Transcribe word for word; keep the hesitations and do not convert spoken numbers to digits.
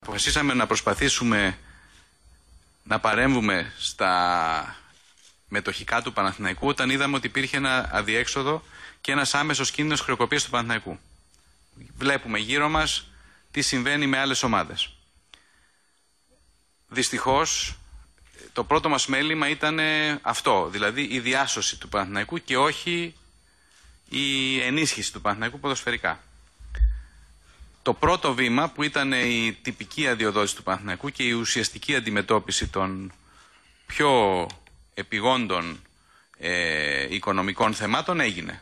αποφασίσαμε να προσπαθήσουμε να παρέμβουμε στα μετοχικά του Παναθηναϊκού όταν είδαμε ότι υπήρχε ένα αδιέξοδο και ένας άμεσος κίνδυνος χρεοκοπίας του Παναθηναϊκού. Βλέπουμε γύρω μας τι συμβαίνει με άλλες ομάδες. Δυστυχώς, το πρώτο μας μέλημα ήταν αυτό, δηλαδή η διάσωση του Παναθηναϊκού και όχι η ενίσχυση του Παναθηναϊκού ποδοσφαιρικά. Το πρώτο βήμα, που ήταν η τυπική αδειοδότηση του Παναθηναϊκού και η ουσιαστική αντιμετώπιση των πιο επιγόντων ε, οικονομικών θεμάτων, έγινε.